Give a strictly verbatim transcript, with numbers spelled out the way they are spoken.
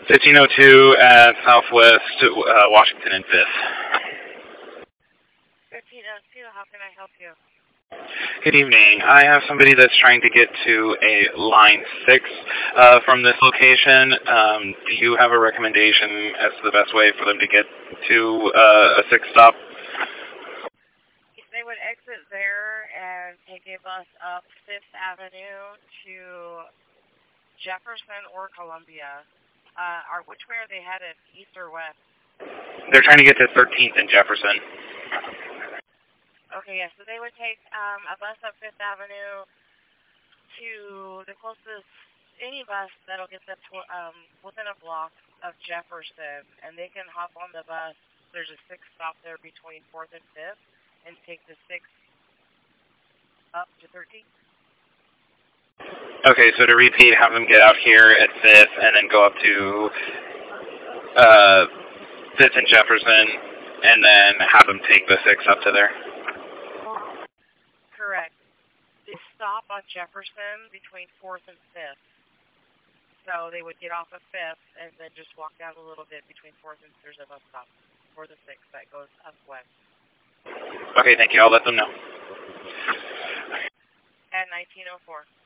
fifteen oh two at Southwest uh, Washington and fifth. fifteen oh two, how can I help you? Good evening. I have somebody that's trying to get to a line six uh, from this location. Um, do you have a recommendation as to the best way for them to get to uh, a six stop? They would exit there and take a bus up fifth Avenue to Jefferson or Columbia. Uh, or which way are they headed, east or west? They're trying to get to thirteenth and Jefferson. Okay, yeah, so they would take um, a bus up fifth Avenue to the closest, any bus that'll get them to, um, within a block of Jefferson, and they can hop on the bus. There's a six stop there between fourth and fifth, and take the six up to thirteenth. Okay, so to repeat, have them get out here at fifth and then go up to uh, fifth and Jefferson, and then have them take the six up to there. Correct. They stop on Jefferson between fourth and fifth. So they would get off of fifth and then just walk down a little bit between fourth and there's a bus stop for the sixth that goes up west. Okay, thank you. I'll let them know. At nineteen oh four.